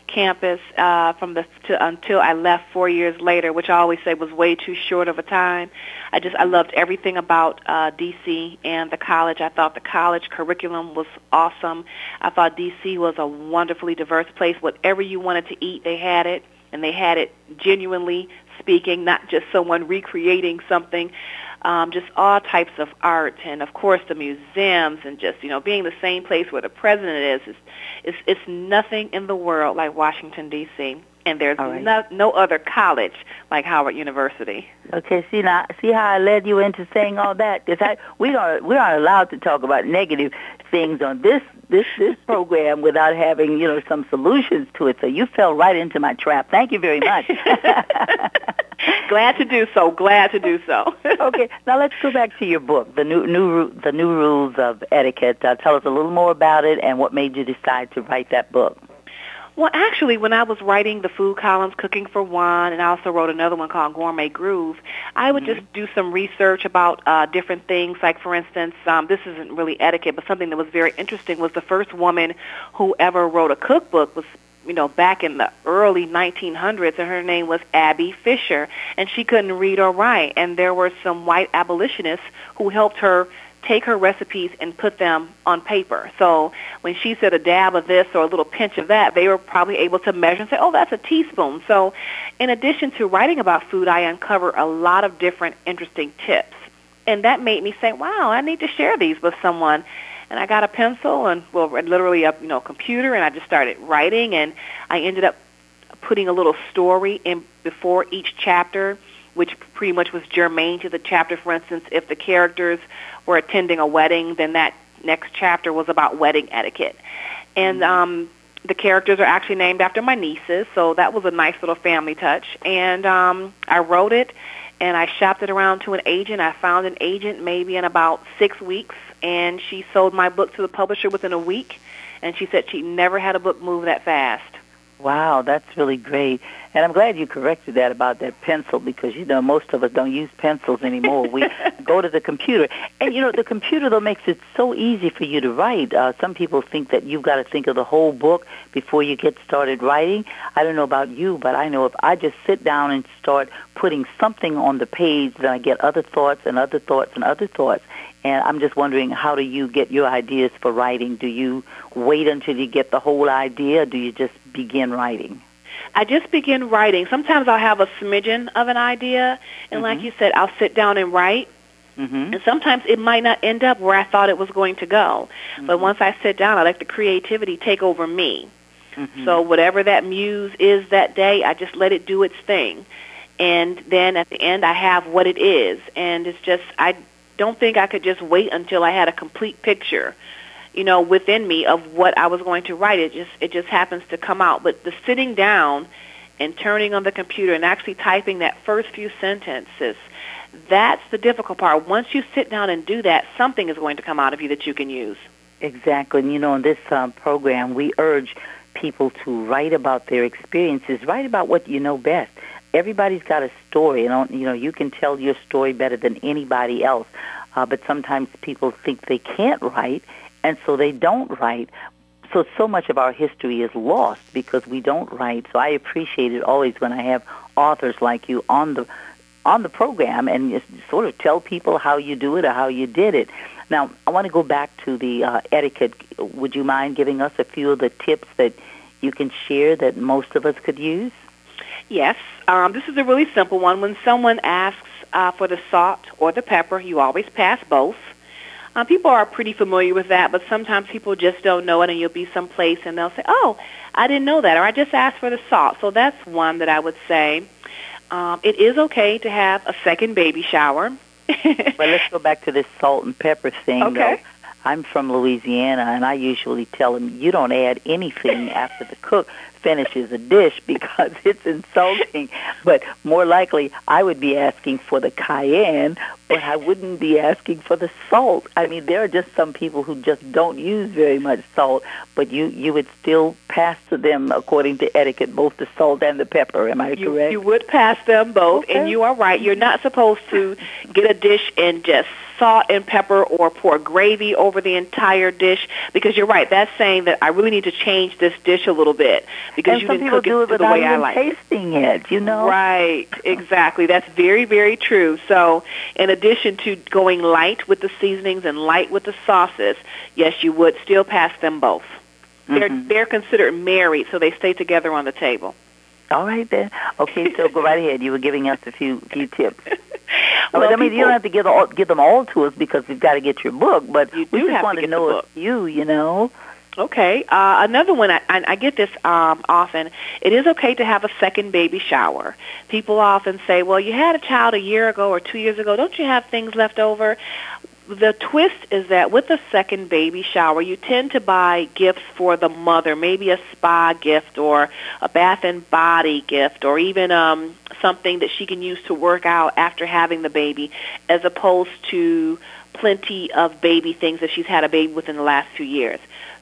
campus uh, from the to, until I left four years later, which I always say was way too short of a time. I just I loved everything about uh, D C and the college. I thought the college curriculum was awesome. I thought D C was a wonderfully diverse place. Whatever you wanted to eat, they had it, and they had it genuinely speaking, not just someone recreating something. Um, just all types of art, and of course the museums, and just you know being the same place where the president is. It's it's, it's nothing in the world like Washington D C, and there's right. no, no other college like Howard University. Okay, see now, see how I led you into saying all that? Because we are we aren't allowed to talk about negative things on this this this program without having you know some solutions to it. So you fell right into my trap. Thank you very much. Glad to do so. Glad to do so. Okay, now let's go back to your book, the new new the new rules of etiquette. Uh, tell us a little more about it and what made you decide to write that book. Well, actually, when I was writing the food columns, Cooking for One, and I also wrote another one called Gourmet Groove, I would mm-hmm. just do some research about uh, different things. Like, for instance, um, this isn't really etiquette, but something that was very interesting was the first woman who ever wrote a cookbook was, you know, back in the early nineteen hundreds, and her name was Abby Fisher, and she couldn't read or write, and there were some white abolitionists who helped her take her recipes and put them on paper. So when she said a dab of this or a little pinch of that, they were probably able to measure and say, oh, that's a teaspoon. So in addition to writing about food, I uncover a lot of different interesting tips. And that made me say, wow, I need to share these with someone. And I got a pencil and, well, literally a you know, computer, and I just started writing, and I ended up putting a little story in before each chapter, which pretty much was germane to the chapter. For instance, if the characters were attending a wedding, then that next chapter was about wedding etiquette. And um, the characters are actually named after my nieces, so that was a nice little family touch. And um, I wrote it, and I shopped it around to an agent. I found an agent maybe in about six weeks, and she sold my book to the publisher within a week, and she said she never had a book move that fast. Wow, that's really great. And I'm glad you corrected that about that pencil because, you know, most of us don't use pencils anymore. We go to the computer. And, you know, the computer, though, makes it so easy for you to write. Uh, some people think that you've got to think of the whole book before you get started writing. I don't know about you, but I know if I just sit down and start putting something on the page, then I get other thoughts and other thoughts and other thoughts. And I'm just wondering, how do you get your ideas for writing? Do you wait until you get the whole idea, or do you just begin writing? I just begin writing. Sometimes I'll have a smidgen of an idea, and mm-hmm. like you said, I'll sit down and write. Mm-hmm. And sometimes it might not end up where I thought it was going to go. Mm-hmm. But once I sit down, I let the creativity take over me. Mm-hmm. So whatever that muse is that day, I just let it do its thing. And then at the end, I have what it is. And it's just, I don't think I could just wait until I had a complete picture, you know, within me of what I was going to write. It just it just happens to come out. But the sitting down and turning on the computer and actually typing that first few sentences, that's the difficult part. Once you sit down and do that, something is going to come out of you that you can use. Exactly. And, you know, in this um, program, we urge people to write about their experiences, write about what you know best. Everybody's got a story, and you know you can tell your story better than anybody else. Uh, but sometimes people think they can't write, and so they don't write. So so much of our history is lost because we don't write. So I appreciate it always when I have authors like you on the on the program and just sort of tell people how you do it or how you did it. Now I want to go back to the uh, etiquette. Would you mind giving us a few of the tips that you can share that most of us could use? Yes. Um, this is a really simple one. When someone asks uh, for the salt or the pepper, you always pass both. Um, people are pretty familiar with that, but sometimes people just don't know it, and you'll be someplace and they'll say, oh, I didn't know that, or I just asked for the salt. So that's one that I would say. Um, it is okay to have a second baby shower. Well, let's go back to this salt and pepper thing, okay. though. I'm from Louisiana, and I usually tell them you don't add anything after the cook finishes a dish because it's insulting. But more likely, I would be asking for the cayenne, but I wouldn't be asking for the salt. I mean, there are just some people who just don't use very much salt, but you, you would still pass to them, according to etiquette, both the salt and the pepper. Am I you, correct? You would pass them both, okay. And you are right. You're not supposed to get a dish and just salt and pepper or pour gravy over the entire dish, because you're right, that's saying that I really need to change this dish a little bit because and you some didn't people cook it do it the without way I even like it. tasting it, you know? Right, exactly. That's very, very true. So in addition to going light with the seasonings and light with the sauces, yes, you would still pass them both. They're, Mm-hmm. they're considered married, so they stay together on the table. All right, then. Okay, so go right ahead. You were giving us a few few tips. Well, I mean, people, you don't have to give, all, give them all to us because we've got to get your book, but You we do just have want to to get know the a book. few, you know. Okay. Uh, another one, I, I, I get this um, often. It is okay to have a second baby shower. People often say, well, you had a child a year ago or two years ago. Don't you have things left over? The twist is that with the second baby shower, you tend to buy gifts for the mother, maybe a spa gift or a bath and body gift or even um, something that she can use to work out after having the baby, as opposed to plenty of baby things that she's had a baby within the last few years.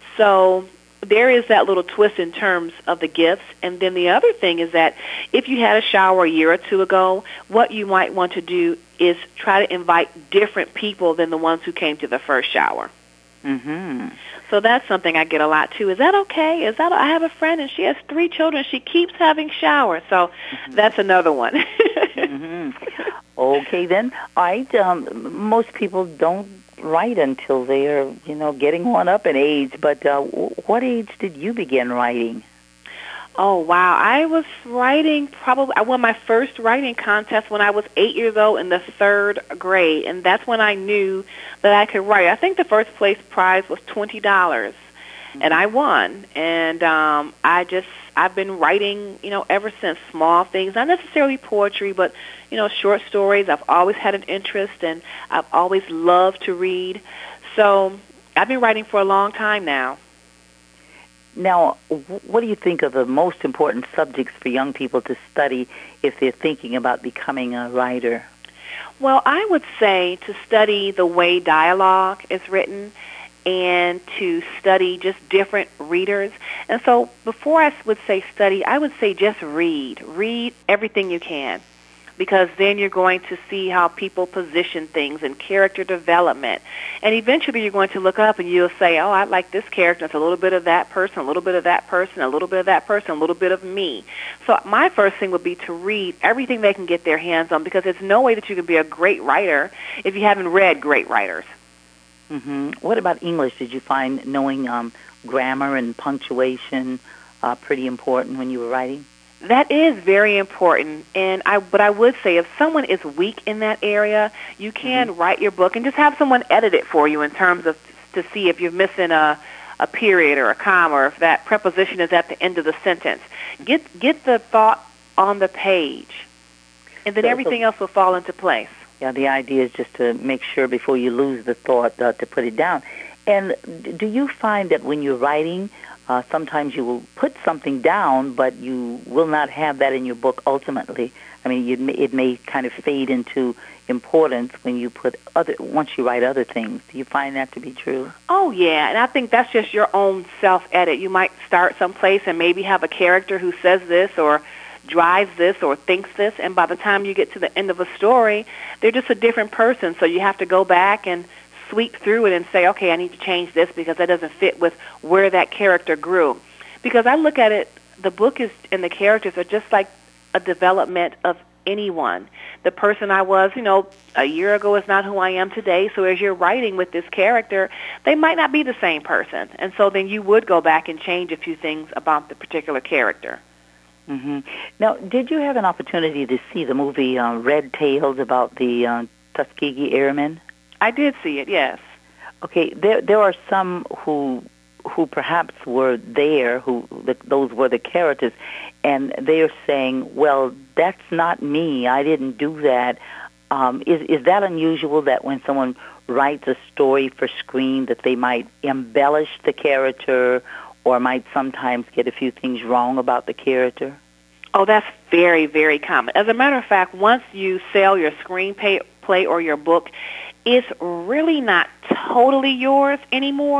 So there is that little twist in terms of the gifts. And then the other thing is that if you had a shower a year or two ago, what you might want to do is try to invite different people than the ones who came to the first shower. Mm-hmm. So that's something I get a lot too. Is that okay? Is that I have a friend and she has three children. She keeps having showers. So mm-hmm. that's another one. mm-hmm. Okay, then. All right. Um, most people don't write until they're, you know, getting on up in age. But uh, what age did you begin writing? Oh, wow. I was writing probably, I won my first writing contest when I was eight years old in the third grade, and that's when I knew that I could write. I think the first place prize was twenty dollars, mm-hmm. and I won. And um, I just, I've been writing, you know, ever since, small things, not necessarily poetry, but, you know, short stories. I've always had an interest, and I've always loved to read. So I've been writing for a long time now. Now, what do you think are the most important subjects for young people to study if they're thinking about becoming a writer? Well, I would say to study the way dialogue is written and to study just different readers. And so before I would say study, I would say just read. Read everything you can, because then you're going to see how people position things and character development. And eventually you're going to look up and you'll say, oh, I like this character. It's a little bit of that person, a little bit of that person, a little bit of that person, a little bit of me. So my first thing would be to read everything they can get their hands on, because there's no way that you can be a great writer if you haven't read great writers. Mm-hmm. What about English? Did you find knowing um, grammar and punctuation uh, pretty important when you were writing? That is very important, and I. But I would say if someone is weak in that area, you can mm-hmm. write your book and just have someone edit it for you in terms of to see if you're missing a a period or a comma, or if that preposition is at the end of the sentence. Get get the thought on the page, and then so, everything so, else will fall into place. Yeah, the idea is just to make sure before you lose the thought uh, to put it down. And do you find that when you're writing, Uh, sometimes you will put something down, but you will not have that in your book ultimately? I mean, it may, it may kind of fade into importance when you put other, once you write other things. Do you find that to be true? Oh, yeah, and I think that's just your own self-edit. You might start someplace and maybe have a character who says this or drives this or thinks this, and by the time you get to the end of a story, they're just a different person, so you have to go back and sweep through it and say, okay, I need to change this because that doesn't fit with where that character grew. Because I look at it, the book is and the characters are just like a development of anyone. The person I was, you know, a year ago is not who I am today. So as you're writing with this character, they might not be the same person. And so then you would go back and change a few things about the particular character. Mm-hmm. Now, did you have an opportunity to see the movie uh, Red Tails about the uh, Tuskegee Airmen? I did see it, yes. Okay, there there are some who who perhaps were there, who the, those were the characters, and they're saying, well, that's not me, I didn't do that. Um, is, is that unusual that when someone writes a story for screen that they might embellish the character or might sometimes get a few things wrong about the character? Oh, that's very, very common. As a matter of fact, once you sell your screenplay or your book, it's really not totally yours anymore.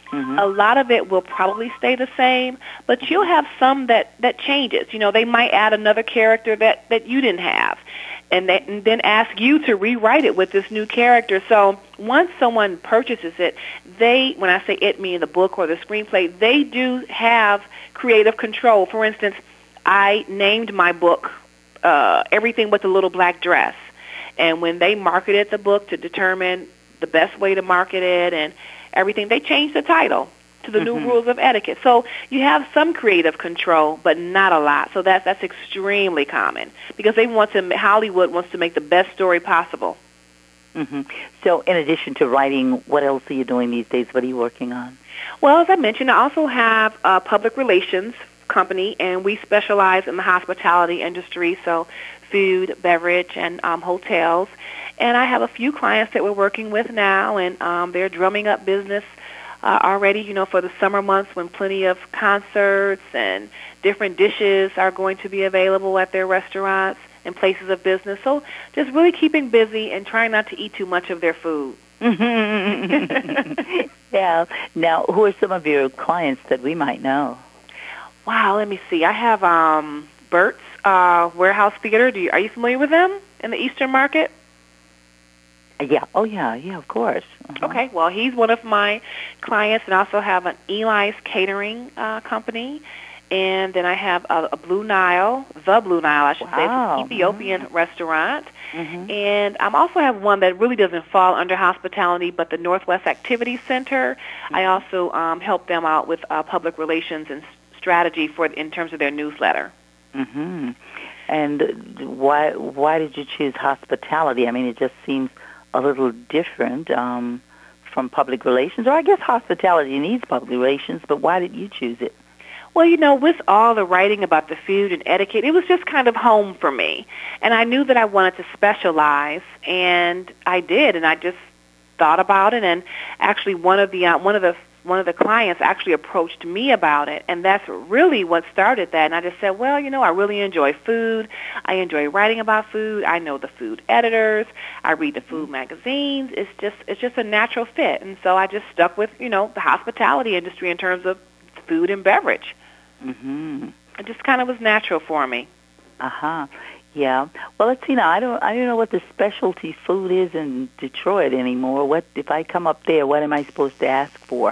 Mm-hmm. A lot of it will probably stay the same, but you'll have some that, that changes. You know, they might add another character that, that you didn't have, and, they, and then ask you to rewrite it with this new character. So once someone purchases it, they, when I say it, meaning the book or the screenplay, they do have creative control. For instance, I named my book uh, Everything But the Little Black Dress, and when they marketed the book to determine the best way to market it and everything, they changed the title to the mm-hmm. New Rules of Etiquette. So you have some creative control, but not a lot. So that's that's extremely common because they want to. Hollywood wants to make the best story possible. Mm-hmm. So, in addition to writing, what else are you doing these days? What are you working on? Well, as I mentioned, I also have a public relations company, and we specialize in the hospitality industry, so food, beverage, and um, hotels. And I have a few clients that we're working with now, and um, they're drumming up business uh, already, you know, for the summer months when plenty of concerts and different dishes are going to be available at their restaurants and places of business. So just really keeping busy and trying not to eat too much of their food. Yeah. Now, who are some of your clients that we might know? Wow, let me see. I have um, Burt's uh, Warehouse Theater. Do you, are you familiar with them in the Eastern Market? Yeah. Oh, yeah. Yeah, of course. Uh-huh. Okay. Well, he's one of my clients, and I also have an Eli's Catering uh, company. And then I have a, a Blue Nile, the Blue Nile, I should wow. say. It's an Ethiopian mm-hmm. restaurant. Mm-hmm. And I also have one that really doesn't fall under hospitality, but the Northwest Activity Center. Mm-hmm. I also um, help them out with uh, public relations and strategy for in terms of their newsletter. Mm-hmm. And why why did you choose hospitality? I mean, it just seems a little different um, from public relations, or I guess hospitality needs public relations, but why did you choose it? Well, you know, with all the writing about the food and etiquette, it was just kind of home for me. And I knew that I wanted to specialize, and I did, and I just thought about it. And actually, one of the uh, one of the one of the clients actually approached me about it, and that's really what started that. And I just said, well, you know, I really enjoy food. I enjoy writing about food. I know the food editors. I read the food magazines. It's just it's just a natural fit. And so I just stuck with, you know, the hospitality industry in terms of food and beverage. Mm-hmm. It just kind of was natural for me. Uh-huh. Yeah. Well, let's see now. I don't I don't know what the specialty food is in Detroit anymore. What if I come up there, what am I supposed to ask for?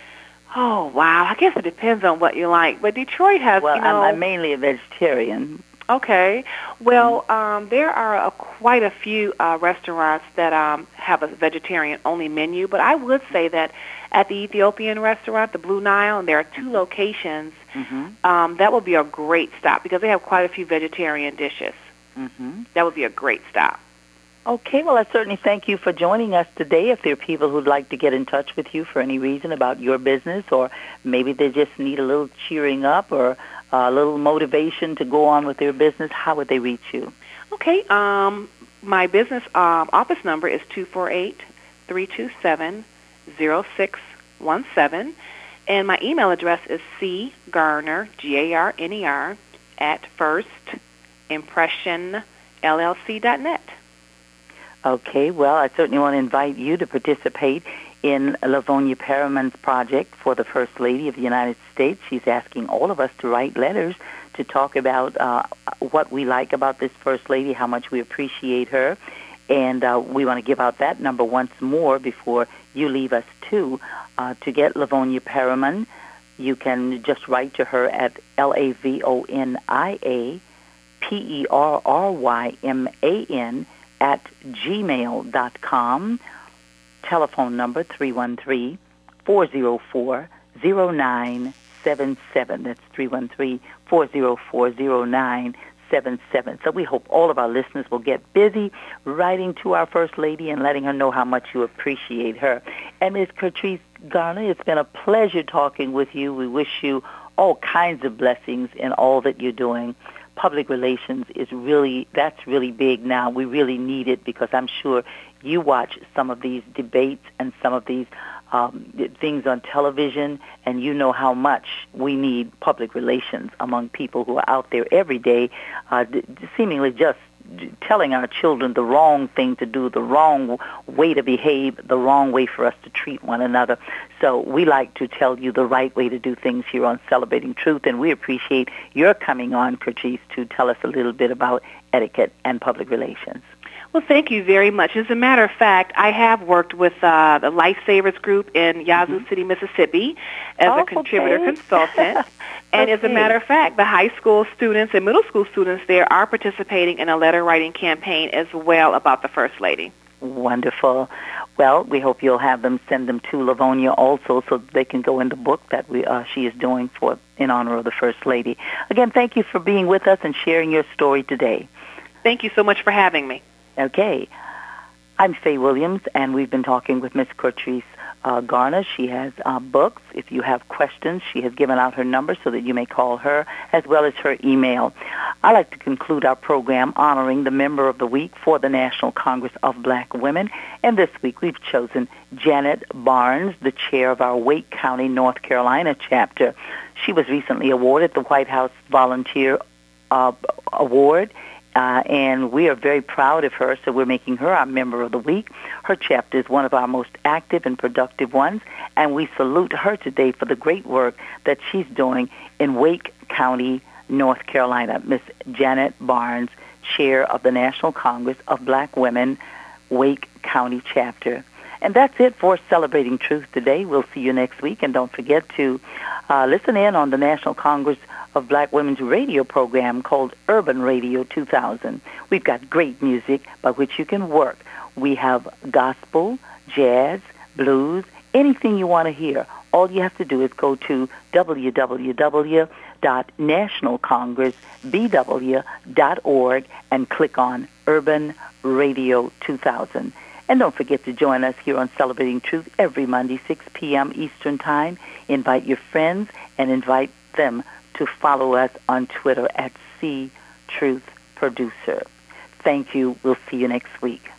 Oh, wow. I guess it depends on what you like. But Detroit has, well, you know... Well, I'm, I'm mainly a vegetarian. Okay. Well, um, there are a, quite a few uh, restaurants that um, have a vegetarian-only menu, but I would say that at the Ethiopian restaurant, the Blue Nile, and there are two locations, mm-hmm. um, that would be a great stop because they have quite a few vegetarian dishes. Mm-hmm. That would be a great stop. Okay, well, I certainly thank you for joining us today. If there are people who'd like to get in touch with you for any reason about your business, or maybe they just need a little cheering up or a little motivation to go on with their business, how would they reach you? Okay, um, my business um, office number is two four eight, three two seven, zero six one seven, and my email address is cgarner, G A R N E R, at first impression L L C dot net. Okay, well, I certainly want to invite you to participate in Lavonia Perriman's project for the First Lady of the United States. She's asking all of us to write letters to talk about uh, what we like about this First Lady, how much we appreciate her. And uh, we want to give out that number once more before you leave us, too. Uh, to get Lavonia Perriman, you can just write to her at L A V O N I A P E R R Y M A N at gmail dot com. Telephone number three one three, four zero four, zero nine seven seven. That's three one three, four zero four, zero nine seven seven. So we hope all of our listeners will get busy writing to our First Lady and letting her know how much you appreciate her. And Miz Kertrice Garner, it's been a pleasure talking with you. We wish you all kinds of blessings in all that you're doing. Public relations is really, that's really big now. We really need it because I'm sure you watch some of these debates and some of these um, things on television, and you know how much we need public relations among people who are out there every day, uh, seemingly just telling our children the wrong thing to do, the wrong way to behave, the wrong way for us to treat one another. So we like to tell you the right way to do things here on Celebrating Truth, and we appreciate your coming on, Kertrice, to tell us a little bit about etiquette and public relations. Well, thank you very much. As a matter of fact, I have worked with uh, the Lifesavers Group in Yazoo mm-hmm. City, Mississippi as oh, a contributor okay. consultant. And okay. as a matter of fact, the high school students and middle school students there are participating in a letter-writing campaign as well about the First Lady. Wonderful. Well, we hope you'll have them send them to Livonia also so they can go in the book that we uh, she is doing for in honor of the First Lady. Again, thank you for being with us and sharing your story today. Thank you so much for having me. Okay. I'm Faye Williams, and we've been talking with Miss Kertrice uh, Garner. She has uh, books. If you have questions, she has given out her number so that you may call her, as well as her email. I'd like to conclude our program honoring the Member of the Week for the National Congress of Black Women. And this week we've chosen Janet Barnes, the chair of our Wake County, North Carolina chapter. She was recently awarded the White House Volunteer uh, Award. Uh, and we are very proud of her, so we're making her our Member of the Week. Her chapter is one of our most active and productive ones, and we salute her today for the great work that she's doing in Wake County, North Carolina. Miss Janet Barnes, Chair of the National Congress of Black Women, Wake County Chapter. And that's it for Celebrating Truth today. We'll see you next week, and don't forget to uh, listen in on the National Congress of Black Women's radio program called Urban Radio two thousand. We've got great music by which you can work. We have gospel, jazz, blues, anything you want to hear. All you have to do is go to w w w dot national congress b w dot org and click on Urban Radio two thousand. And don't forget to join us here on Celebrating Truth every Monday, six p.m. Eastern Time. Invite your friends and invite them to follow us on Twitter at C Truth Producer. Thank you. We'll see you next week.